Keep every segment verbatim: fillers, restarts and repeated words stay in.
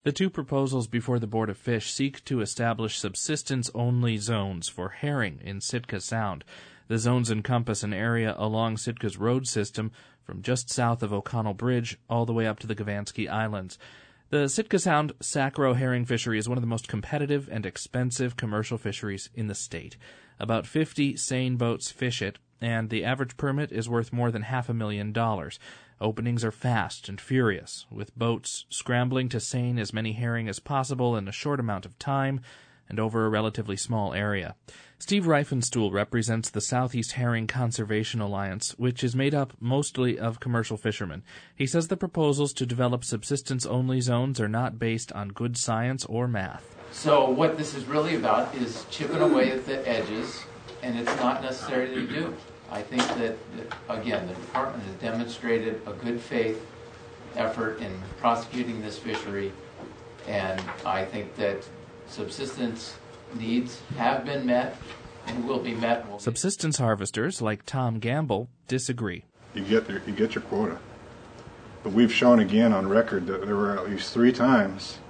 The two proposals before the Board of Fish seek to establish subsistence-only zones for herring in Sitka Sound. The zones encompass an area along Sitka's road system from just south of O'Connell Bridge all the way up to the Gavansky Islands. The Sitka Sound Sacro herring fishery is one of the most competitive and expensive commercial fisheries in the state. About fifty seine boats fish it, and the average permit is worth more than half a million dollars. Openings are fast and furious, with boats scrambling to seine as many herring as possible in a short amount of time and over a relatively small area. Steve Reifenstuhl represents the Southeast Herring Conservation Alliance, which is made up mostly of commercial fishermen. He says the proposals to develop subsistence-only zones are not based on good science or math. So what this is really about is chipping away at the edges, and it's not necessary to do. I think that, again, the department has demonstrated a good faith effort in prosecuting this fishery, and I think that subsistence needs have been met and will be met. Subsistence harvesters like Tom Gamble disagree. You get your, you get your quota. But we've shown again on record that there were at least three times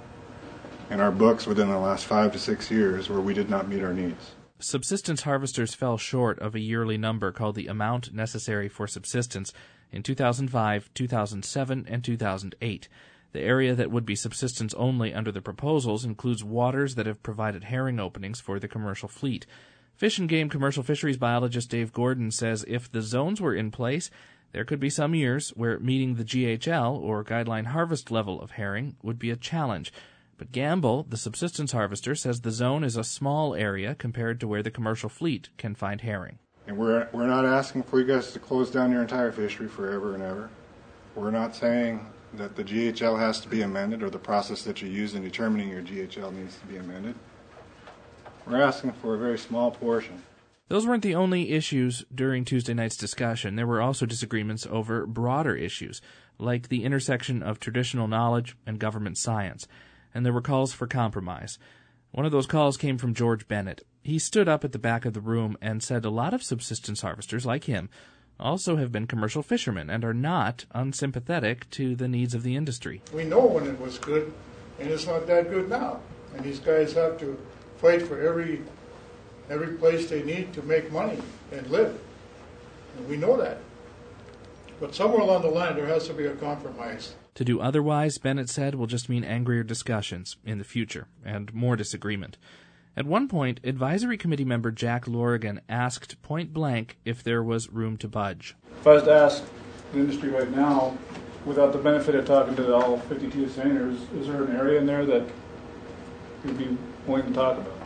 in our books within the last five to six years where we did not meet our needs. Subsistence harvesters fell short of a yearly number called the amount necessary for subsistence in two thousand five, two thousand seven, and two thousand eight. The area that would be subsistence only under the proposals includes waters that have provided herring openings for the commercial fleet. Fish and Game commercial fisheries biologist Dave Gordon says if the zones were in place, there could be some years where meeting the G H L, or guideline harvest level of herring, would be a challenge. But Gamble, the subsistence harvester, says the zone is a small area compared to where the commercial fleet can find herring. And we're we're not asking for you guys to close down your entire fishery forever and ever. We're not saying that the G H L has to be amended or the process that you use in determining your G H L needs to be amended. We're asking for a very small portion. Those weren't the only issues during Tuesday night's discussion. There were also disagreements over broader issues, like the intersection of traditional knowledge and government science. And there were calls for compromise. One of those calls came from George Bennett. He stood up at the back of the room and said a lot of subsistence harvesters, like him, also have been commercial fishermen and are not unsympathetic to the needs of the industry. We know when it was good, and it's not that good now. And these guys have to fight for every every place they need to make money and live. And we know that. But somewhere along the line, there has to be a compromise. To do otherwise, Bennett said, will just mean angrier discussions in the future and more disagreement. At one point, Advisory Committee member Jack Lorigan asked point blank if there was room to budge. If I was to ask the industry right now, without the benefit of talking to all fifty-two seiners, is there an area in there that you'd be willing to talk about?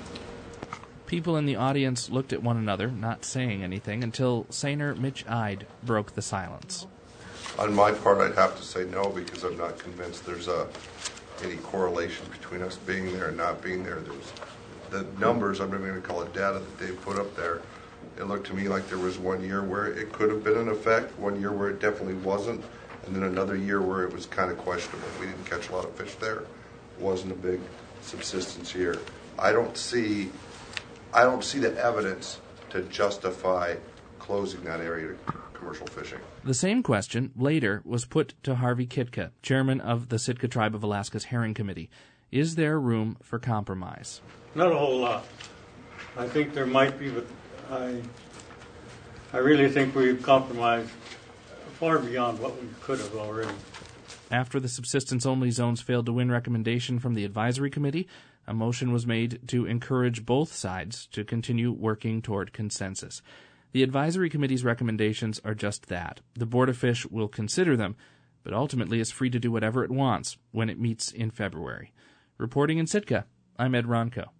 People in the audience looked at one another, not saying anything, until seiner Mitch Ide broke the silence. On my part, I'd have to say no, because I'm not convinced there's a, any correlation between us being there and not being there. There's the numbers, I'm not going to call it data, that they put up there. It looked to me like there was one year where it could have been an effect, one year where it definitely wasn't, and then another year where it was kind of questionable. We didn't catch a lot of fish there. It wasn't a big subsistence year. I don't see, I don't see the evidence to justify closing that area to commercial fishing. The same question, later, was put to Harvey Kitka, chairman of the Sitka Tribe of Alaska's Herring Committee. Is there room for compromise? Not a whole lot. I think there might be, but I, I really think we've compromised far beyond what we could have already. After the subsistence-only zones failed to win recommendation from the Advisory Committee, a motion was made to encourage both sides to continue working toward consensus. The Advisory Committee's recommendations are just that. The Board of Fish will consider them, but ultimately is free to do whatever it wants when it meets in February. Reporting in Sitka, I'm Ed Ronco.